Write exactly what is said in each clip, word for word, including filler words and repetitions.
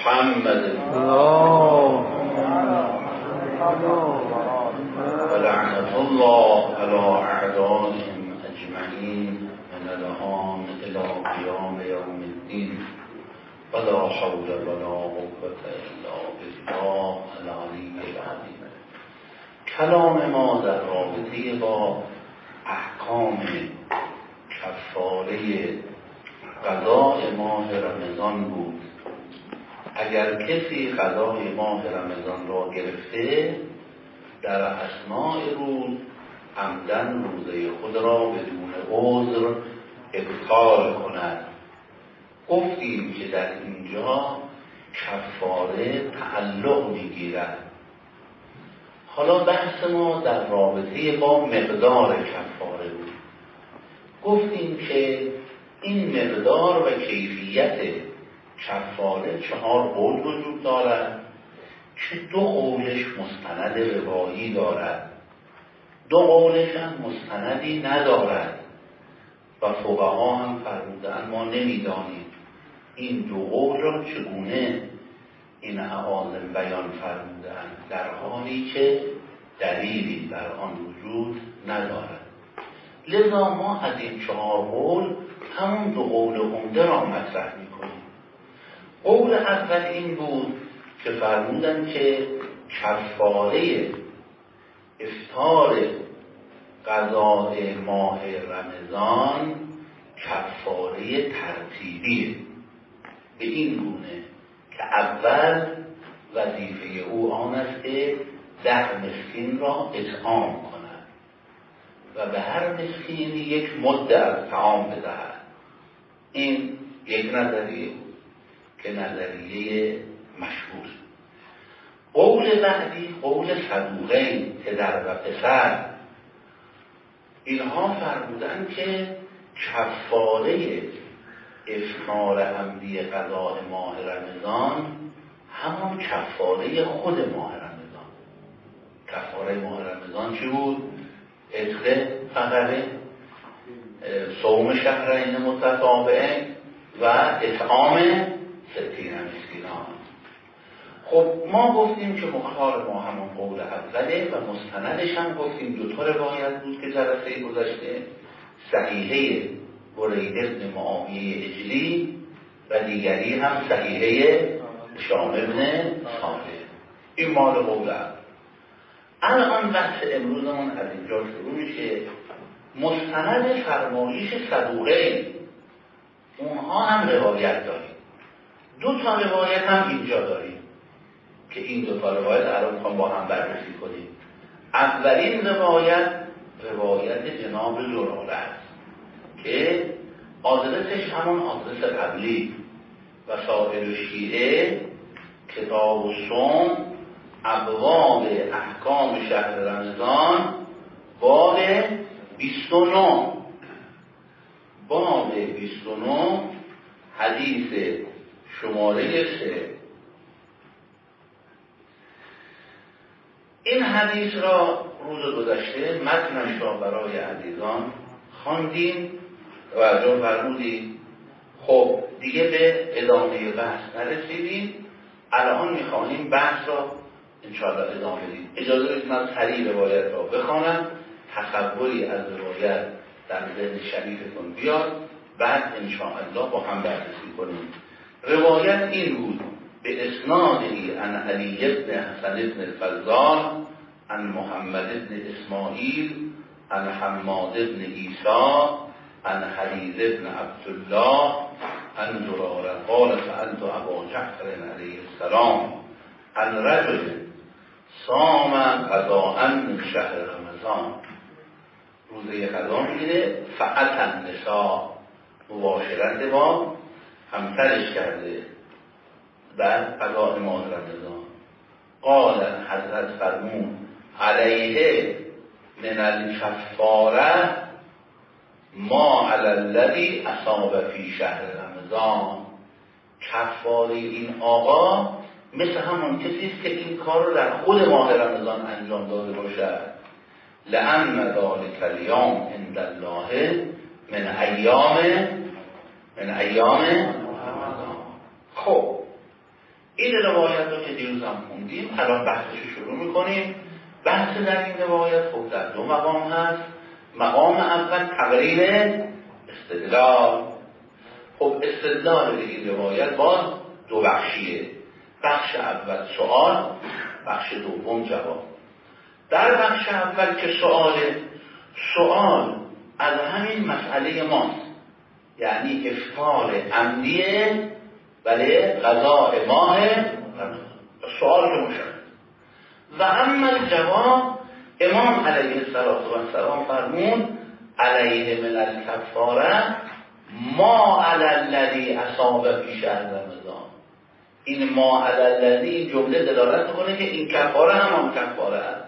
محمد ولعنة الله على أعدائهم أجمعين من الآن إلى قيام يوم الدين ولا حول ولا قوة إلا بالله العلي العظيم. کلام ما در رابطه با احکام کفاره قضاء ماه رمضان بود. اگر کسی قضای ماه رمضان را گرفته در اثناء روز عمدن روزه خود را بدون عذر ابطال کند. گفتیم که در اینجا کفاره تعلق میگیرد. حالا بحث ما در رابطه با مقدار کفاره بود. گفتیم که این مقدار و کیفیت کفاره چهار قول وجود دارد که دو قولش مستند روایی دارد، دو قولش هم مستندی ندارد و فقها هم فرمودند ما نمیدانیم این دو قول را چگونه این اعاظم بیان فرمودند در حالی که دلیلی در آن وجود ندارد. لذا ما از این چهار قول همون دو قول عمده را مطرح میکنیم. قول اول این بود که فرمودند که کفاره افطار قضاء ماه رمضان کفاره ترتیبیه، به این گونه که اول وظیفه او آن است که ده مسکین را اطعام کند و به هر مسکین یک مده از طعام بدهد. این یک نظریه بود که نظریه مشهور. قول بعدی قول صدوقین پدر و پسر، اینها فرمودند که کفاره افطار عمدی قضاء ماه رمضان همان کفاره خود ماه رمضان. کفاره ماه رمضان چی بود؟ عتق فقره، صوم شهرین متتابعین و اطعام ستین مسکینان. خب ما گفتیم که مختار ما همون قول اوله و مستندش هم گفتیم دو تا روایت بود که جلسه گذشته، صحیحه برید ابن معاویه اجلی و دیگری هم صحیحه هشام ابن صالح. این مال قول اول. الان بحث امروزمون از اینجا شروع میشه. مستند فرمایش صدوقین اونها هم روایت داریم، دو تا روایت هم اینجا داریم که این دو تا روایت الان میخوام با هم بررسی کنیم. اولین روایت روایت جناب زراله است که آدرسش همون آدرس قبلی و سایر شیعه کتاب و صوم ابواب احکام شهر رمضان باب بیست و نه باب بیست و نه حدیث شماره سه. این حدیث را روز گذشته متنش را برای عزیزان خواندیم و از اون فرمودیم. خب دیگه به ادامه بحث نرسیدیم. الان میخواهیم بحث را انشاءالله ادامه بدیم. اجازه بدید من سریع روایت را بخوانم، تصوری از روایت در ذهن شریفتون بیاد، بعد انشاءالله با هم بررسی کنیم. روایت این بود: به اسنادی عن علی بن حسن بن الفضال عن محمد بن اسماعیل عن حماد بن عیسی عن حریز بن عبدالله عن زراره قال سألت ابا جعفر علیه السلام عن رجل صام قضاء من شهر رمضان. روزه قضا میگیره، فقط النساء مباشرت با همسرش کرده بعد قضاء ماه رمضان. قال حضرت فرمود علیه من الکفاره ما علی الذی اصاب فی شهر رمضان. کفاره این آقا مثل همون کسی است که این کار رو در خود ماه رمضان انجام داده باشد. لأن ذلک الیوم عند الله من ایام من ایام رمضان. خب این روایت رو که دیروز هم خوندیم، الان بحثش شروع میکنیم. بحث در این روایت خب در دو مقام هست. مقام اول تقریر استدلال. خب استدلال این روایت باز دو بخشیه. بخش اول سوال، بخش دوم جواب. در بخش اول که سوال سوال از همین مسئله ماست، یعنی افطار عمدیه بله قضاء ماه رمضان، سوال که مشاهد. و اما جواب، امام علیه السلام فرمود علیه من الکفاره ما علی الذی اصاب فی شهر رمضان. این ما علی الذی جمله دلالت میکنه که این کفاره هم هم کفاره است.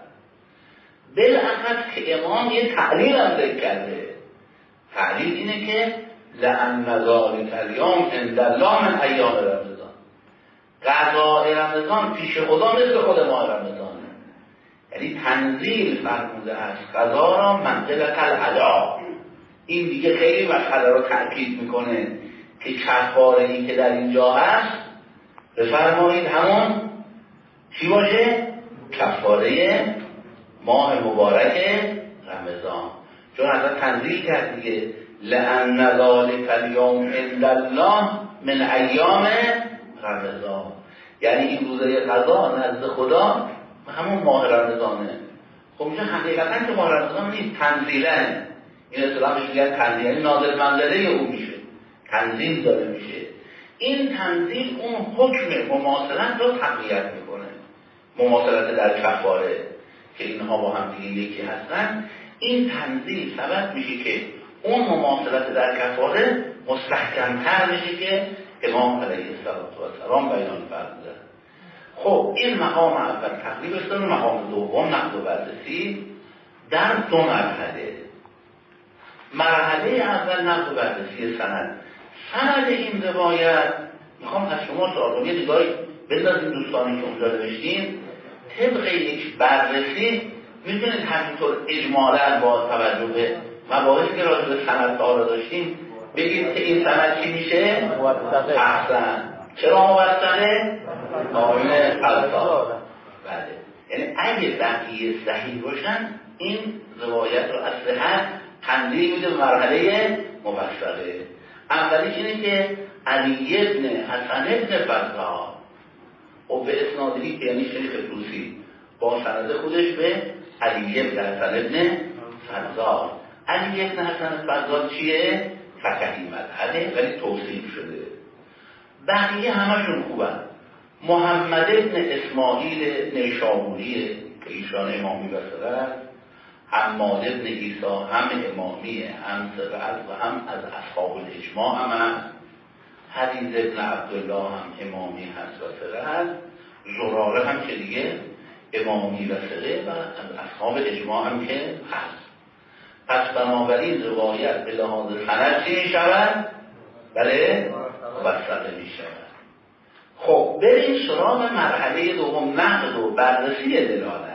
بالاخص که امام یه تعلیل هم ذکر کرده. تعلیل اینه که لأن ذلک الیوم عند الله من ایام رمضان. قضاء رمضان پیش خدا مثل خود ماه رمضانه. یعنی تنزیل فرموده است قضا را منزلت الادا. این دیگه خیلی مسئله رو تأکید میکنه که کفاره ای که در اینجا هست بفرمایید همون چی باشه؟ کفاره ماه مبارک رمضان. چون اصلا تنزیل کرد دیگه لأن ذلک الیوم عند الله من ایام رمضان، یعنی این روزه قضا نزد خدا همون ماه رمضانه. خب اینجا حقیقتا که ماه رمضان نیست، تنزیلن. این اصطلاحش میگن تنزیل، یعنی نازل منزله او میشه، تنزیل داره میشه. این تنزیل اون حکم مماثلت رو تقویت میکنه، مماثلت در کفاره که اینها با هم دیگه یکی هستن. این تنزیل سبب میشه که اون مماثلت در کفاره مستحکم‌تر میشه که امام علیه السلام بیان فرموده. خب این مقام اول تقریب است. مقام دوم نقد و بررسی در دو مرحله. مرحله اول نقد و بررسی سند. سند این روایت میخوام از شما سوال کنم، یه نگاهی بندازید دوستانی که اونجا نوشتین، طبق یک بررسی میتونید همینطور اجمالاً با توجه به مباحثی که راجع به سند ها داشتیم بگید که این سند چی میشه؟ موثقه. احسن. چرا موثقه؟ قائل فلسفه. بله. یعنی اگه بقیه صحیح باشن این روایت رو از صحت تنزیل میده به مرحله موثقه. اولیش اینه که علی ابن حسن ابن فضال و به اسنادی که یعنی شیخ طوسی با سند خودش به علی ابن حسن ابن فضال. علی ابن حسن فضال چیه؟ فقهی مذهبه ولی توصیف شده. بقیه همشون خوبن. محمد ابن اسماعیل نیشابوریه که ایشان امامی بسره، حماد ابن عیسی هم امامیه، هم ثقت و هم از اصحاب الاجماع هم هست. حدیث ابن عبدالله هم امامی هست و ثقه هست. زراره هم که دیگه امامی و ثقه و از اصحاب اجماع هم که هست. پس بنابراین روایت به لحاظ سند چی می شود؟ بله؟ موثقه می شود. خب بریم سراغ مرحله دوم، نقد و بررسی دلالت.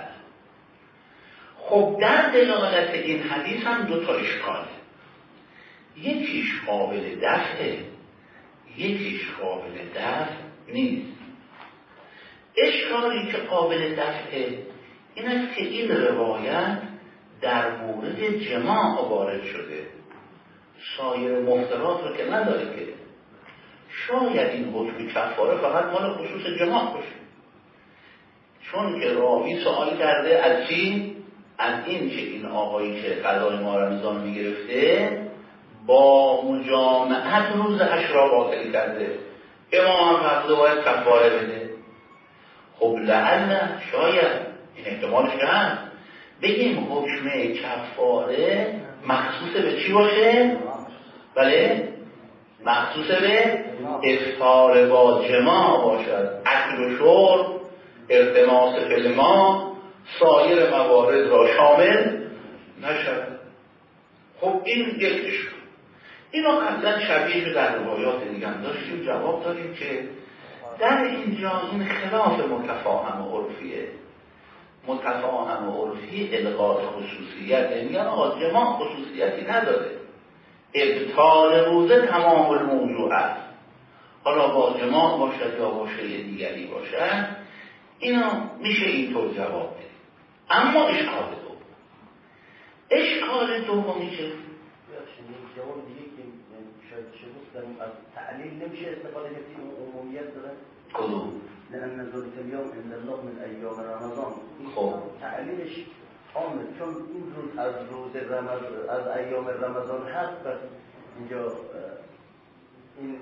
خب در دلالت این حدیث هم دو تا اشکاله. یکیش قابل دفعه، یکیش قابل دفع نیست. اشکالی که قابل دفعه این است که این روایت در مورد جماع وارد شده، سایر مفترات رو که نداره که. شاید این حکم کفاره فقط مال خصوص جماع باشه، چون که راوی سوال کرده از چی؟ از این که این آقایی که قضای ماه رمضان میگرفته با مجامعت روز عشرا باطل کرده، امام فرموده باید کفاره بده. خب لعل شاید این احتمالش که هست بگیم حکم کفاره مخصوص به چی باشه؟ بله؟ مخصوص به افطار با جماع باشد، اکل و شرب، التماس فلما، سایر موارد را شامل نشد. خب این یکیش. اینا قبلا شبیه در روایات دیگه هم داشتیم جواب داریم که در اینجا این خلاف متفاهم و عرفیه. متفاهم و عرفی الغاء خصوصیت، یعنی آقا جماع خصوصیتی نداره، ابطال روزه تمام الموضوع است. حالا با جماع باشد یا با شیء دیگری باشد، اینو میشه اینطور جواب بدید. اما اشکال دوم، اشکال دومی که جواب دیگه که شاید چه گفتم از تعلیل نمیشه استفاده کنیم و عمومیت داره. کدوم؟ لأن ذلك اليوم عند الله من أيام رمضان. خب تعلیلش عامه، چون این روز از روز رمضان، از ایام رمضان هست، پس اینجا این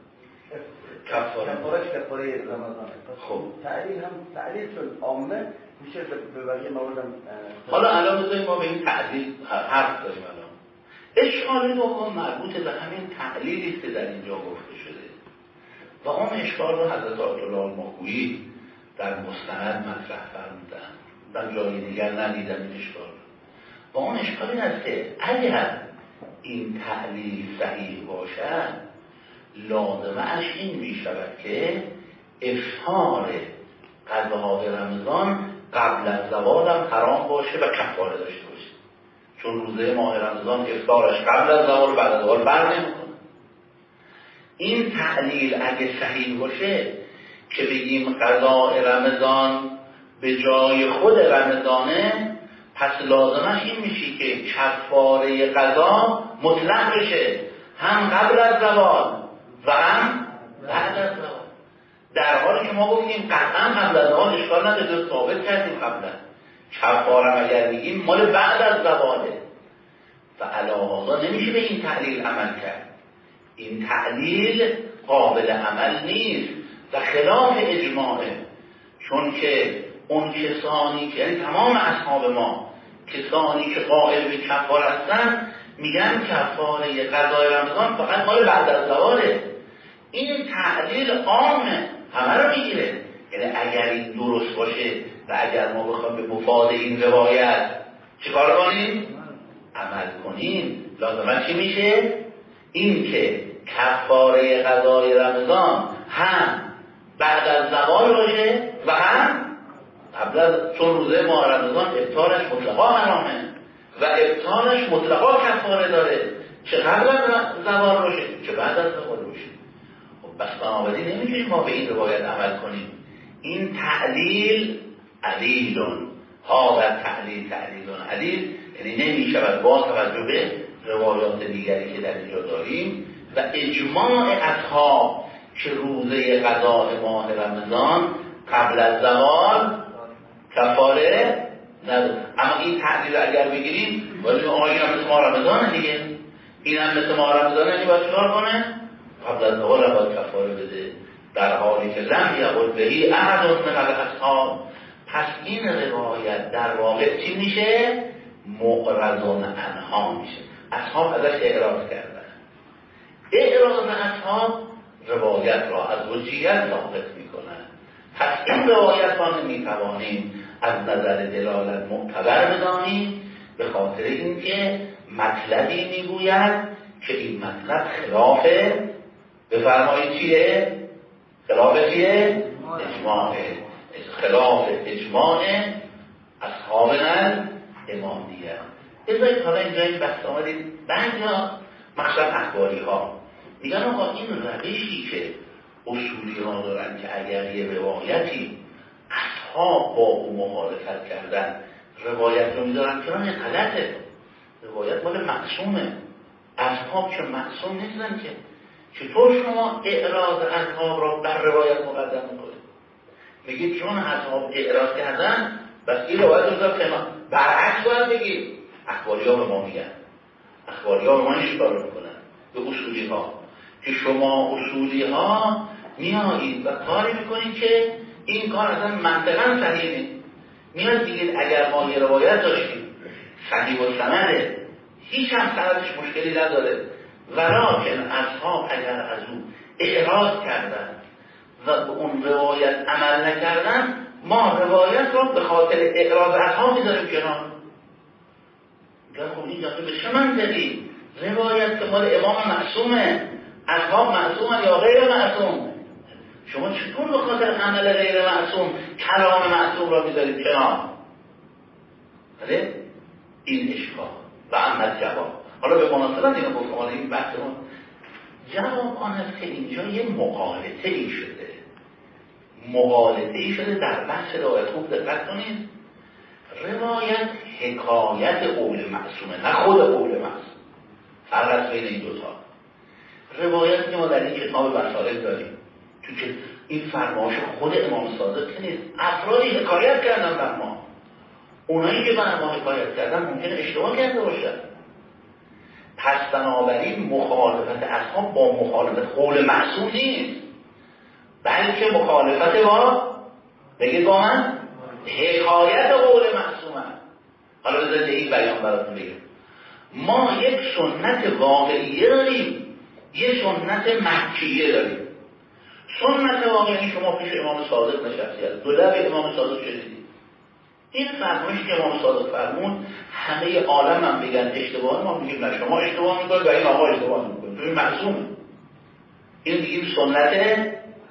کفارش کفاره رمضانه. خب تعلیل هم تعلیل چون عامه میشه به بقیه موردم. حالا الان بذاریم ما به این تعلیل حرف داریم. الان اشکال دوم مربوط به همین تعلیلی است که در اینجا گفته شده و اون اشکال رو حضرت آیت الله الماکویی در مستند مطرح فرمودن، در جای دیگر ندیدم این اشکال. و اون اشکال این است که اگر این تعلیل صحیح باشد، لازمش این می شود که افطار غذاهای رمضان قبل از زوال هم حرام باشه و کفاره داشته باشه، چون روزه ماه رمضان افطارش قبل از زوال بعد از زوال بر نمیکنه. این تعلیل اگه صحیح باشه که بگیم قضاء رمضان به جای خود رمضانه، پس لازمش این میشه که کفاره قضا مطلق بشه، هم قبل از زوال و هم بعد از زوال. در حالی که ما گفتیم قطعا قبل از زوال اشکال نداره، ثابت کردیم قبلا. کفاره اگر بگیم مال بعد از زواله و علاوه نمیشه به این تعلیل عمل کرد. این تعلیل قابل عمل نیست و خلاف اجماعه، چون که اون کسانی که یعنی تمام اصحاب ما، کسانی که قائل به کفاره هستن، میگن کفاره قضای رمضان فقط مال بعد از زواله. این تعلیل عامه، همه رو میگیره. یعنی اگر این درست باشه و اگر ما بخوام به مفاد این روایت چیکار کنیم؟ عمل کنیم، لازمه چی میشه؟ این که کفاره قضای رمضان هم بعد از زوال باشه و هم قبل از، چون روزه ماه رمضان افطارش مطلقا حرامه و افطارش مطلقا کفاره داره، چه قبل از زوال باشه چه بعد از زوال باشه. خب بس بنابراین نمیتونیم ما به این روایت عمل کنیم. این تعلیل علیلون، ها در تعلیل تعلیلون علیل، یعنی نمیشود با توجه به روایات دیگری که در اینجا داریم و اجماع اصحاب که روزه قضاء ماه رمضان قبل از زوال کفاره نداره. اما این تعلیل اگر بگیریم باید آقا این هم مثل ماه رمضانه دیگه، این هم مثل ماه رمضانه، این باید چکار کنه؟ قبل از زوال هم باید کفاره بده، در حالی که لم یقل بهی احد من اصحاب. پس این روایت در واقع چی میشه؟ معرضون عنها میشه. اصحاب ازش اعراض کردن. اعراض اصحاب روایت را از وجهیت ثابت میکنن. پس این روایت را نمیتوانیم از نظر دلالت معتبر بدانیم، به خاطر اینکه مطلبی میگوید که این مطلب خلاف، بفرمایید چیه؟ خلاف چیه؟ اجماعه، خلاف اجماع اصحابنا امامیه. بذارید حالا اینجا این بحث آمدید، بعضیا مخصوصا اخباری ها میگن آقا این روشی که اصولی ها دارن که اگر یه روایتی اصحاب با او مخالفت کردن روایت رو میدارن که نه غلطه، روایت مال معصومه، اصحاب چون معصوم نیستن که چطور شما اعراض اصحاب را بر روایت مقدم میکنید؟ میگید چون اصحاب اعراض کردن بس این روایت رو دارم کنار. برعکس باید بگید. اخباری ها به ما میگن، اخباری ها به ما این شکار میکنن به اصولی ها که شما اصولی ها میایید و کاری میکنید که این کار اصلا منطقا صحیح نیست. میاد دیگه اگر ما یه روایت داشتیم صحیح و سنده، هیچ هم سندش مشکلی نداره، ولیکن اصحاب اگر از او اعراض کردن و به اون روایت عمل نکردن، ما روایت رو به خاطر اعراض اصحاب میذاریم کنار. میگن خب این جاده به چه منطقی؟ روایت که مال امام معصومه، اصحاب معصومه یا غیر معصوم، شما چطور به خاطر عمل غیر معصوم کلام معصوم را میذارید کنار؟ بله؟ این اشکال و عمل جواب. حالا به مناسبت اینو گفتم، حالا این بحث ما جواب آن است که اینجا یه مغالطه ای شده، مغالطه ای شده در بحث روایت. خوب دقت کنید، روایت حکایت قول معصومه، نه خود قول معصوم. فرق است بین این دوتا. روایت که ما در این کتاب وسائل داریم، تو که این فرمایش خود امام صادق که نیست، افرادی حکایت کردن بر ما، اونایی که بر ما حکایت کردن ممکنه اشتباه کرده باشن. پس بنابراین مخالفت اصحاب با مخالفت قول معصوم نیست، بلکه مخالفت با، بگید با من، حکایت قول معصومه. حالا بذارید این بیان براتون بگم. ما یک سنت واقعیه داریم، یه سنت مکیه داریم. سنت واقعی شما پیش امام صادق نشستی هست، دو لب امام صادق شدیدید. این فرمایش که امام صادق فرمون همه عالم هم بگن اشتباه، ما میگیم نه شما اشتباه میکنید و این آقا اشتباه میکنید، تو این معصومه. این دیگه سنت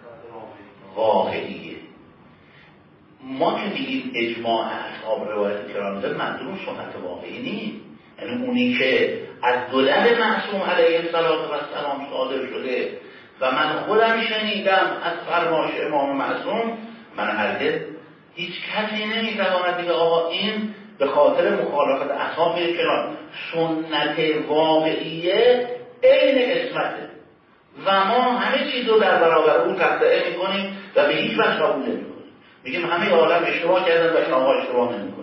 واقعیه. ما که میگیم اجماع اصحاب روایت کرام داره، منظور سنت واقعی نیست. یعنی اونی که از دو لب معصوم علیه السلام صادر شده و من خودم شنیدم از فرمایش امام معصوم، من هرگز هیچ کسی نمیتواند دیگه آقا این به خاطر مخالفت اصحاب میره کنار. سنت واقعیه عین اسمته و ما همه چیز رو در برابر اون تقطعه میکنیم و به هیچ وجه قبول نمیکنیم. میگیم همه عالم اشتباه کردن و این آقا اشتباه نمیکنه.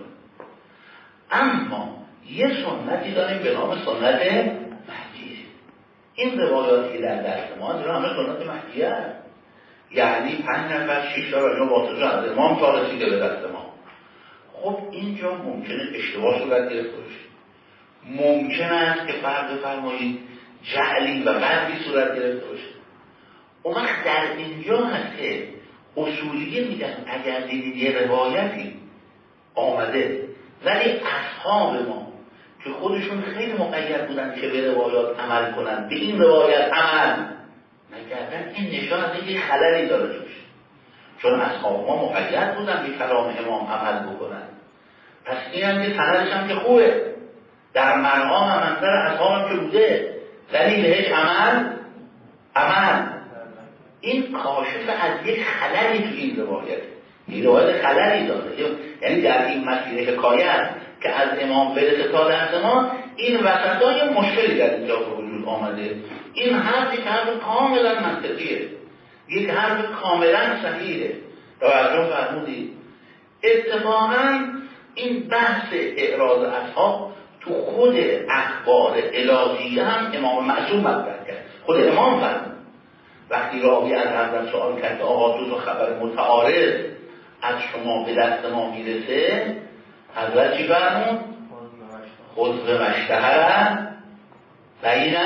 اما یه سنتی داریم به نام سنت مهدیه. این روایاتی در دست ما داریم همه سنت مهدیه هست. یعنی پنج نفر شیش تا اینو واسطه از امام تا رسیده به دست ما. خب اینجا ممکنه اشتباه صورت گرفته باشه، ممکن است که فرض فرمایید جعلی و غلطی صورت گرفته باشه. اون وقت در اینجا هست که اصولیه میگن اگر دیدید یه روایتی آمده ولی اصحاب ما که خودشون خیلی مقید بودن که به روایات عمل کنن، به این روایت عمل نکردن، این نشان از اینکه خللی داره توش. چون اصحاب ما مقید بودن به کلام امام عمل بکنن، پس این هم که سندش هم که خوبه، در مرقام هم منظر اصحاب هم که بوده ولی بهش عمل عمل این کاشف از یک خللی تو این روایت. این روایت خللی داره، یعنی در این مسیر حکایت که از امام برسه تا دست ما، این وسطا یه مشکلی در اینجا به وجود آمده. این حرف یک حرف کاملا منطقیه، یک حرف کاملا صحیحه. توجه فرمودید؟ اتفاقا این بحث اعراض اصحاب تو خود اخبار الهیه هم امام معصوم مطرح کرد. خود امام فرمود وقتی راوی از حضرت سوال کرد آقا دو تا خبر متعارض از شما به دست ما میرسه، حضرت چی فرمود؟ خود به مشتهر بین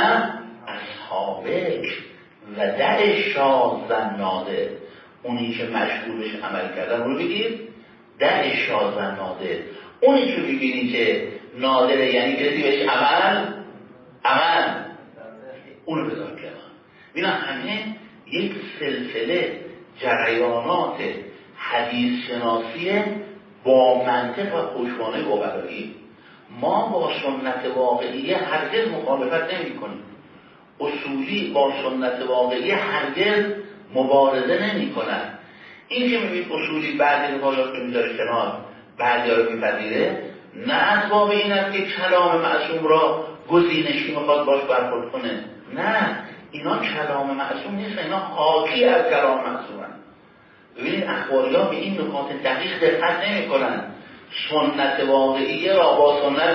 اصحابک و دع شاذ نادر. اونی که مشهورش عمل کردن رو بگید، دع شاذ نادر. اونی که ببینی که نادره یعنی کسی بهش عمل عمل اونو بذار کنار. اینا همه یک سلسله جریانات حدیث شناسی با منطق و پشتوانه باورایی. ما با سنت واقعیه هرگز مخالفت نمی کنیم، اصولی با سنت واقعیه هرگز مبارزه نمی کنن. این که میبینید اصولی بعضی روایات رو میذاره کنار، بعضی رو میپذیره، نه اسباب این است که کلام معصوم را گزینشی میخواد باش برخورد کنه. نه، اینا کلام معصوم نیست، اینا حاکی از کلام معصومن. ببینید اخباری‌ها به این نکات دقیق دقت نمی‌کنن. سنت واقعیه را با سنت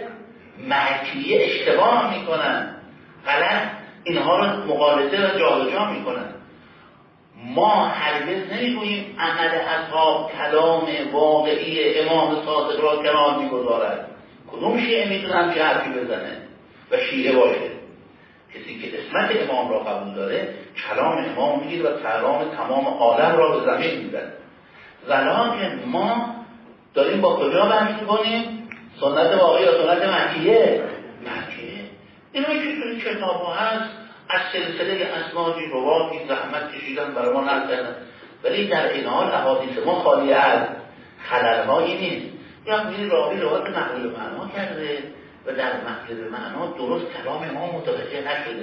مکیه اشتباه میکنن، غلط اینها رو مغالطه و جابجا میکنن. ما هرگز نمیگوییم عمل اصحاب کلام واقعی امام صادق را کنار میگذارد. کدوم شیعه میتونن که حرفی بزنه و شیعه باشه؟ کسی که اسمت امام را قبول داره کلام امام میگیره و کلام تمام عالم را به زمین میزنه. ولکن ما داریم با کجا بحث میکنیم؟ سنت واقعی یا سنت مکیه؟ مکیه. اینو که توی کتاب ها هست، از سلسله اسنادی رواتی زحمت کشیدن برای ما نقل کردن، ولی در این حال احادیث ما خالی از خلل‌هایی نیست. یا میری راوی روایت نقل معنا کرده و در مطلب معنا درست کلام ما متوجه نشده،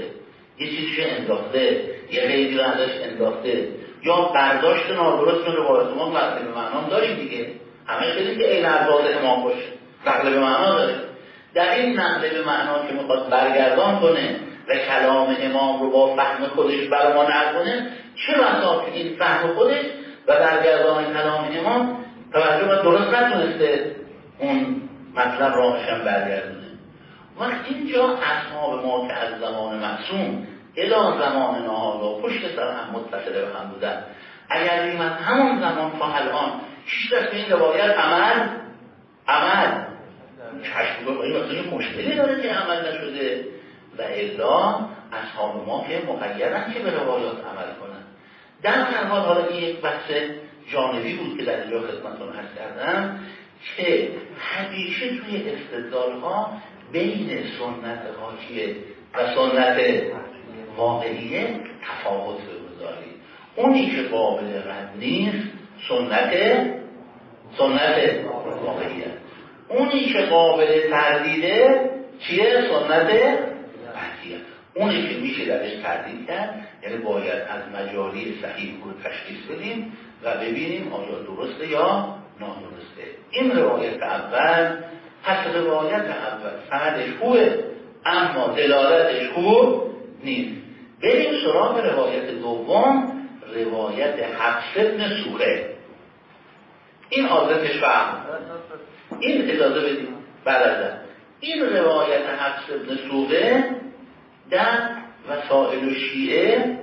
یه چیزی انداخته، یه غیری رو ازش انداخته، یا برداشت نادرست من روایت ما نقل به معنا داریم دیگه. همه خیلی که این الفاظ امام باشه نقل به معنا داره. در این نقل به معنا که میخواد برگردان کنه و کلام امام رو با فهم خودش برای ما نقل کنه، چه بسا که این فهم خودش و برگردان کلام امام توجه و درست نتونسته اون مطلب راهشم برگردونه. وقت اینجا اصحاب ما که از زمان معصوم الی زمان نهادا پشت سر هم متصله به هم بودن، اگر این از همون زمان تا الان هیچ دست به این روایت عمل عمل چشم بگو این مثلا مشکلی داره که عمل نشده، و الا اصحاب ما که مقیدن که به روایات عمل کنن. در هر حال حالا این یک بحث جانبی بود که در اینجا خدمتتون عرض کردم که همیشه توی استدلال ها بین سنت حاکیه و سنت واقعیه تفاوت بگذارید. اونی که قابل رد نیست سنت سنت واقعیه، اونی که قابل تردیده چیه؟ سنت قطعیه. اونی که میشه درش تردید کرد یعنی باید از مجاری صحیح رو تشخیص بدیم و ببینیم آیا درسته یا نادرسته. این روایت اول، پس روایت اول سندش خوبه اما دلالتش خوب نیست. بریم سراغ روایت دوم، روایت حفص بن سوره. این عادتش فهم، این اجازه بدیم برادر. این روایت حفص بن سوره در وسائل شیعه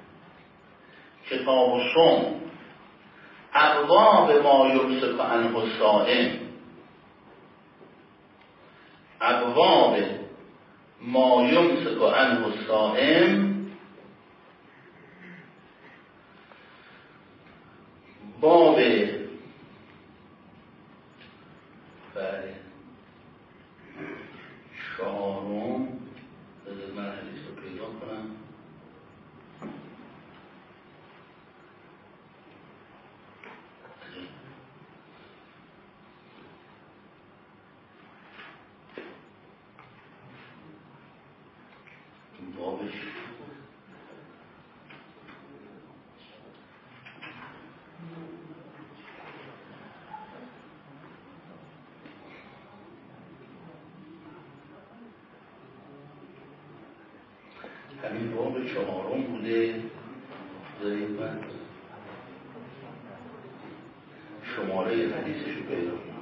کتاب الصوم ابواب ما یمسک عنه الصائم، ابواب ما یمسک عنه الصائم، باب بله چهارم، بذارید من حدیث رو پیدا کنم. بابش همین باب چهارم بوده. دارید من شماره حدیثش رو پیدا کنم.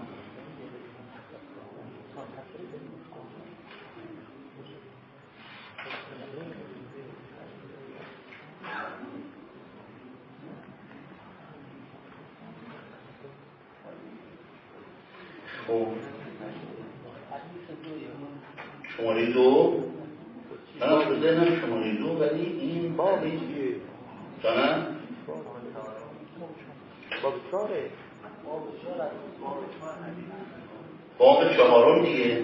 خب شماره دو من از ذهنم شماره دو، ولی این بابی جانم باب چهاره باب چهارم دیگه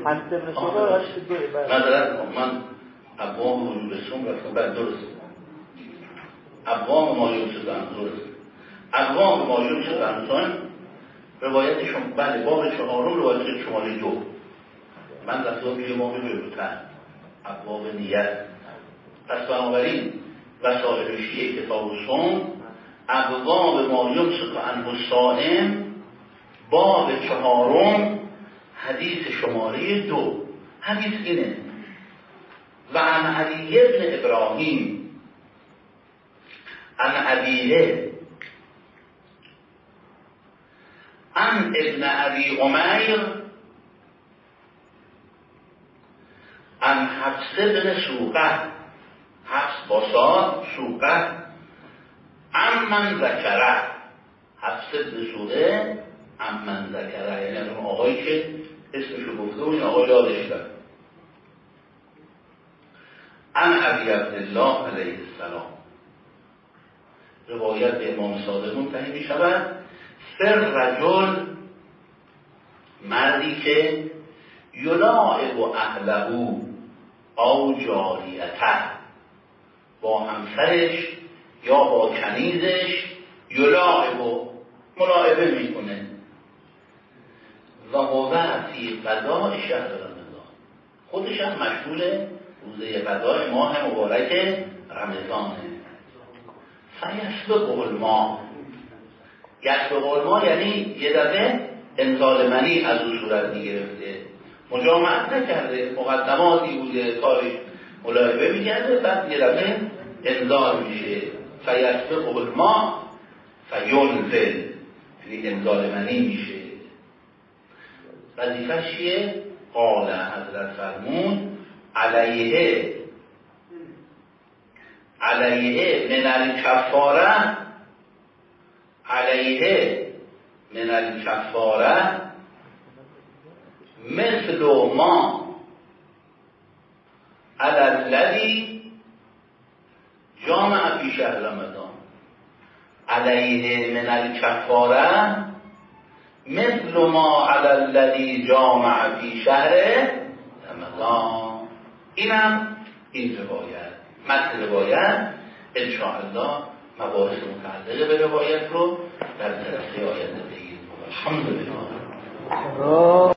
مثلا من ابواب وجود الصوم رفتم بعد درست ابواب ما یمسک عنه درست ابواب ما یمسک عنه روایت شما بله باب چهارم روایت شماره دو. من رفتم یه باب جلوتر ابواب نیت. پس بنابراین وسائل شیعه کتاب الصوم ابواب ما یمسک عنه الصائم باب چهارم حدیث شماره دو. حدیث اینه: و عن علی بن ابراهیم عن ابیه عن ابن ابی عمیر عن حفص بن سوقه، حفص با صاد، سوقه، عن من ذکره، حفص بن سوقه عن من ذکره، یعنی اون آقایی که اسمشو گفته و این آقای یادش کرد. عن ابی عبدالله علیه السلام، روایت به امام صادق منتهی می شود: سر رجل، مردی که یلاعب اهله او جاریته، با همسرش یا با کنیزش یلاعب ملاعبه میکنه، و هو فی قضاء شهر رمضان، خودش هم مشغول روزه قضای ماه مبارک رمضانه. فیسبقه الماء، یسبقه الماء یعنی یه دفعه انزال منی از اون صورت میگرفته، مجامعت نکرده، مقدماتی بوده، کارش ملاحظه میکرده، بعد یه دفعه انزال میشه. فیسبقه الماء فینزل، یعنی انزال منی میشه. وظیفه‌ش چیه؟ قال حضرت فرمود علیه علیه من الکفاره، علیه من الکفاره مثل ما علی الذی جامع فی شهر رمضان. علیه من الکفاره مثل ما علی الذی جامع فی شهر رمضان. اینم این روایت، متن روایت انشاءالله مباحث متعلق به روایت رو در جلسه آینده بگیم. الحمدلله.